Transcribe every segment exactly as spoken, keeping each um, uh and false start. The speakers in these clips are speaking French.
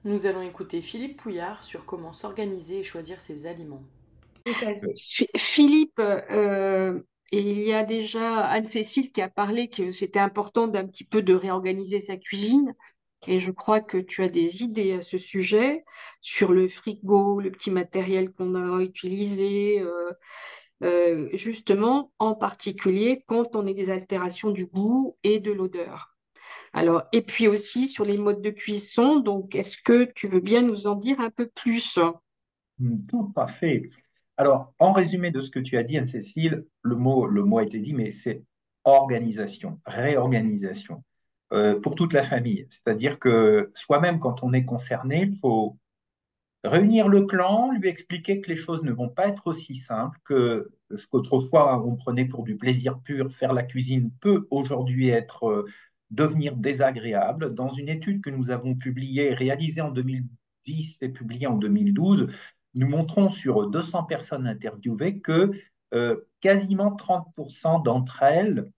Nous allons écouter Philippe Pouillard sur comment s'organiser et choisir ses aliments. Tout à fait. Phi- Philippe, euh, et il y a déjà Anne-Cécile qui a parlé que c'était important d'un petit peu de réorganiser sa cuisine. Et je crois que tu as des idées à ce sujet sur le frigo, le petit matériel qu'on a utilisé, euh, euh, justement, en particulier quand on a des altérations du goût et de l'odeur. Alors, et puis aussi sur les modes de cuisson. Donc, est-ce que tu veux bien nous en dire un peu plus? Hmm, Tout à fait. Alors, en résumé de ce que tu as dit, Anne-Cécile, le mot, le mot a été dit, mais c'est organisation, réorganisation, euh, pour toute la famille. C'est-à-dire que soi-même, quand on est concerné, il faut réunir le clan, lui expliquer que les choses ne vont pas être aussi simples, que ce qu'autrefois on prenait pour du plaisir pur, faire la cuisine peut aujourd'hui être euh, devenir désagréable. Dans une étude que nous avons publiée, réalisée en deux mille dix et publiée en deux mille douze, nous montrons sur deux cents personnes interviewées que euh, quasiment trente pour cent d'entre elles,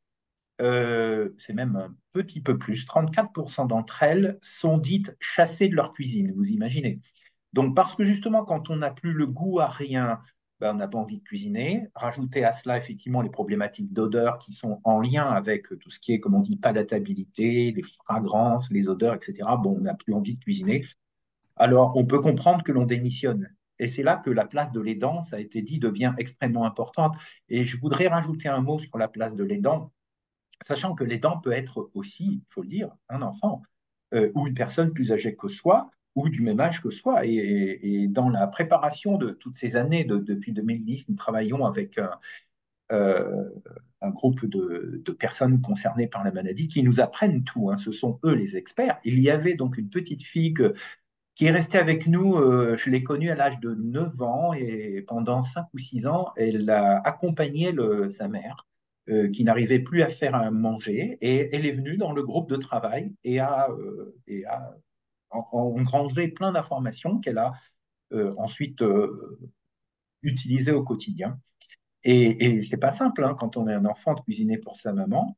euh, c'est même un petit peu plus, trente-quatre pour cent d'entre elles sont dites chassées de leur cuisine, vous imaginez. Donc, parce que justement, quand on n'a plus le goût à rien, ben, on n'a pas envie de cuisiner. Rajouter à cela, effectivement, les problématiques d'odeur qui sont en lien avec tout ce qui est, comme on dit, palatabilité, les fragrances, les odeurs, et cetera. Bon, on n'a plus envie de cuisiner. Alors, on peut comprendre que l'on démissionne. Et c'est là que la place de l'aidant, ça a été dit, devient extrêmement importante. Et je voudrais rajouter un mot sur la place de l'aidant, sachant que l'aidant peut être aussi, il faut le dire, un enfant euh, ou une personne plus âgée que soi ou du même âge que soi. Et, et- et dans la préparation de toutes ces années, de- depuis deux mille dix, nous travaillons avec un, euh, un groupe de, de personnes concernées par la maladie qui nous apprennent tout, hein. Ce sont eux les experts. Il y avait donc une petite fille que- qui est restée avec nous, euh, je l'ai connue à l'âge de neuf ans et pendant cinq ou six ans, elle a accompagné le- sa mère euh, qui n'arrivait plus à faire à manger et elle est venue dans le groupe de travail et a, euh, et a en- engrangé plein d'informations qu'elle a euh, ensuite euh, utilisées au quotidien. Et, et c'est pas simple hein, quand on est un enfant de cuisiner pour sa maman.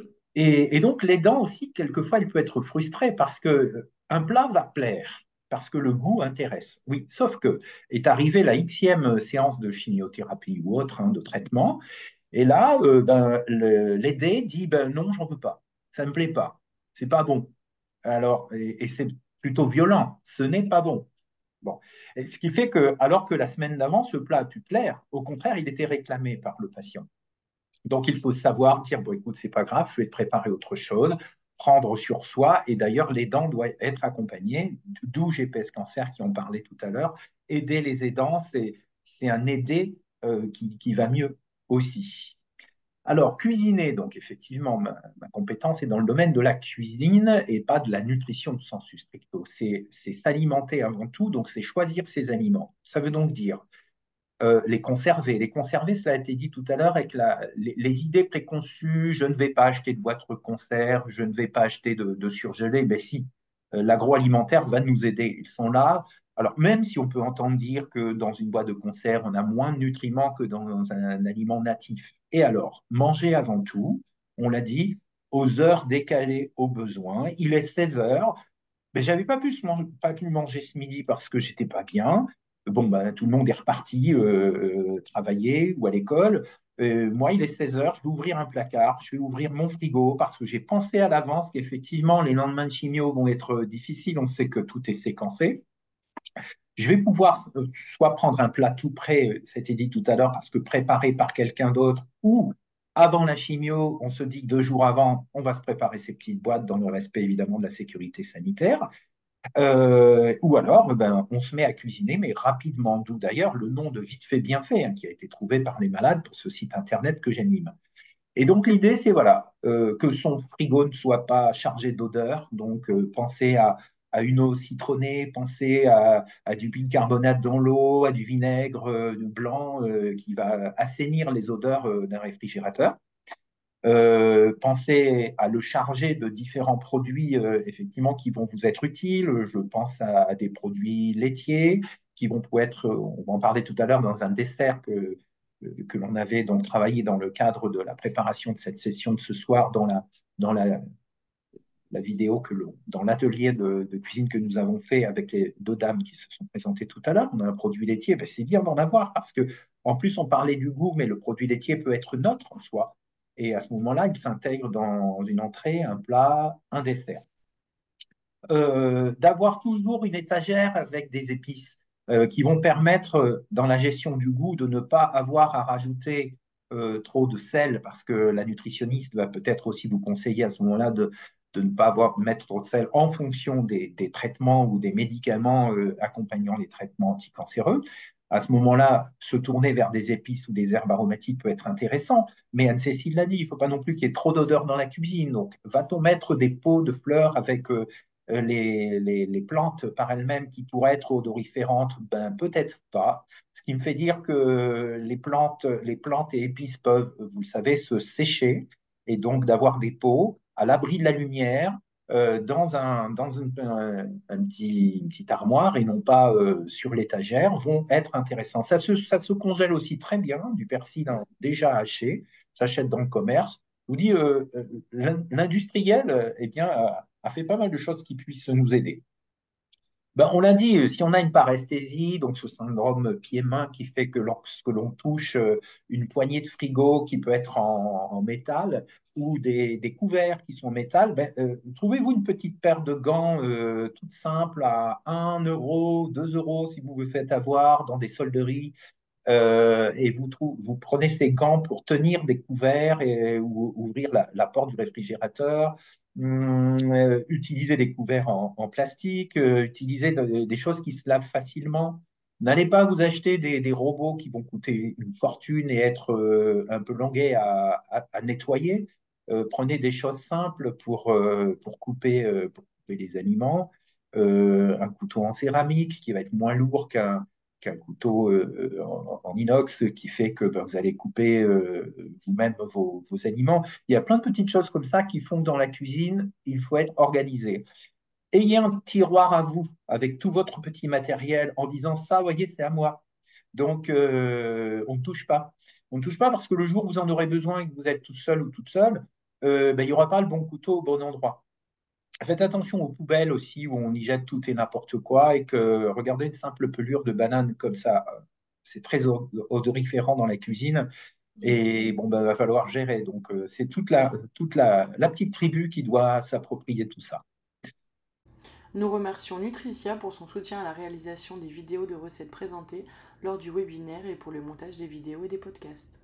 Et, et donc, l'aidant aussi, quelquefois, il peut être frustré parce que euh, un plat va plaire, parce que le goût intéresse. Oui, sauf que est arrivée la xème séance de chimiothérapie ou autre, hein, de traitement, et là, euh, ben, le- l'aidé dit, ben non, j'en veux pas, ça me plaît pas, c'est pas bon. Alors, et, et c'est plutôt violent, ce n'est pas bon. Bon. Et ce qui fait que, alors que la semaine d'avant, ce plat a pu plaire, au contraire, il était réclamé par le patient. Donc, il faut savoir dire, bon, écoute, c'est pas grave, je vais te préparer autre chose, prendre sur soi. Et d'ailleurs, l'aidant doit être accompagné, d'où G P S Cancer qui en parlait tout à l'heure. Aider les aidants, c'est, c'est un aider euh, qui, qui va mieux aussi. Alors, cuisiner, donc effectivement, ma, ma compétence est dans le domaine de la cuisine et pas de la nutrition de sensu stricto. C'est c'est s'alimenter avant tout, donc c'est choisir ses aliments. Ça veut donc dire euh, les conserver. Les conserver, cela a été dit tout à l'heure, avec la, les, les idées préconçues, je ne vais pas acheter de boîte de conserve, je ne vais pas acheter de, de surgelé. Ben si, euh, l'agroalimentaire va nous aider. Ils sont là. Alors, même si on peut entendre dire que dans une boîte de conserve, on a moins de nutriments que dans un aliment natif. Et alors, manger avant tout, on l'a dit, aux heures décalées aux besoins. Il est seize heures, mais j'avais pas pu, manger, pas pu manger ce midi parce que j'étais pas bien. Bon, ben, tout le monde est reparti euh, euh, travailler ou à l'école. Euh, moi, il est seize heures, je vais ouvrir un placard, je vais ouvrir mon frigo parce que j'ai pensé à l'avance qu'effectivement, les lendemains de chimio vont être difficiles. On sait que tout est séquencé. Je vais pouvoir euh, soit prendre un plat tout prêt, c'était dit tout à l'heure, parce que préparé par quelqu'un d'autre, ou avant la chimio, on se dit que deux jours avant, on va se préparer ces petites boîtes dans le respect évidemment de la sécurité sanitaire. Euh, ou alors, ben, on se met à cuisiner, mais rapidement, d'où d'ailleurs le nom de Vite fait bien fait, hein, qui a été trouvé par les malades pour ce site internet que j'anime. Et donc l'idée, c'est voilà, euh, que son frigo ne soit pas chargé d'odeur. Donc euh, pensez à, à une eau citronnée, pensez à, à du bicarbonate dans l'eau, à du vinaigre euh, blanc euh, qui va assainir les odeurs euh, d'un réfrigérateur. Euh, pensez à le charger de différents produits euh, effectivement qui vont vous être utiles. Je pense à, à des produits laitiers qui vont pouvoir être, on va en parler tout à l'heure, dans un dessert que, que l'on avait donc travaillé dans le cadre de la préparation de cette session de ce soir dans la, dans la, la vidéo que l'on, dans l'atelier de, de cuisine que nous avons fait avec les deux dames qui se sont présentées tout à l'heure, on a un produit laitier, ben c'est bien d'en avoir parce que en plus on parlait du goût, mais le produit laitier peut être neutre en soi. Et à ce moment-là, il s'intègre dans une entrée, un plat, un dessert. Euh, d'avoir toujours une étagère avec des épices euh, qui vont permettre, euh, dans la gestion du goût, de ne pas avoir à rajouter euh, trop de sel, parce que la nutritionniste va peut-être aussi vous conseiller à ce moment-là de, de ne pas avoir, mettre trop de sel en fonction des, des traitements ou des médicaments euh, accompagnant les traitements anticancéreux. À ce moment-là, se tourner vers des épices ou des herbes aromatiques peut être intéressant, mais Anne-Cécile l'a dit, il ne faut pas non plus qu'il y ait trop d'odeur dans la cuisine. Donc, va-t-on mettre des pots de fleurs avec euh, les, les, les, plantes par elles-mêmes qui pourraient être odoriférantes, ben, peut-être pas. Ce qui me fait dire que les plantes, les plantes et épices peuvent, vous le savez, se sécher et donc d'avoir des pots à l'abri de la lumière euh, dans, un, dans une, un, un petit, une petite armoire et non pas euh, sur l'étagère vont être intéressants. Ça se, ça se congèle aussi très bien, du persil hein, déjà haché, s'achète dans le commerce. Je vous dis, euh, l'industriel, eh bien, a fait pas mal de choses qui puissent nous aider. Ben, on l'a dit, si on a une paresthésie, donc ce syndrome pied-main qui fait que lorsque l'on touche une poignée de frigo qui peut être en, en métal ou des, des, couverts qui sont en métal, ben, euh, trouvez-vous une petite paire de gants euh, toute simple à un euro, deux euros si vous vous faites avoir dans des solderies euh, et vous, trou- vous prenez ces gants pour tenir des couverts et ou, ouvrir la, la porte du réfrigérateur, hum, euh, utiliser des couverts en, en plastique, euh, utiliser de- des choses qui se lavent facilement. N'allez pas vous acheter des, des robots qui vont coûter une fortune et être euh, un peu longuets à, à- à nettoyer. Euh, prenez des choses simples pour, euh, pour couper, euh, pour couper les aliments. Euh, un couteau en céramique qui va être moins lourd qu'un qu'un couteau euh, en, en inox qui fait que ben, vous allez couper euh, vous-même vos, vos aliments. Il y a plein de petites choses comme ça qui font que dans la cuisine, il faut être organisé. Ayez un tiroir à vous avec tout votre petit matériel en disant ça, vous voyez, c'est à moi. Donc, euh, on ne touche pas. On ne touche pas parce que le jour où vous en aurez besoin et que vous êtes tout seul ou toute seule, euh, ben, il n'y aura pas le bon couteau au bon endroit. Faites attention aux poubelles aussi où on y jette tout et n'importe quoi et que regardez une simple pelure de banane comme ça, euh, c'est très odoriférant dans la cuisine et bon ben va falloir gérer. Donc euh, c'est toute la toute la, la petite tribu qui doit s'approprier tout ça. Nous remercions Nutricia pour son soutien à la réalisation des vidéos de recettes présentées lors du webinaire et pour le montage des vidéos et des podcasts.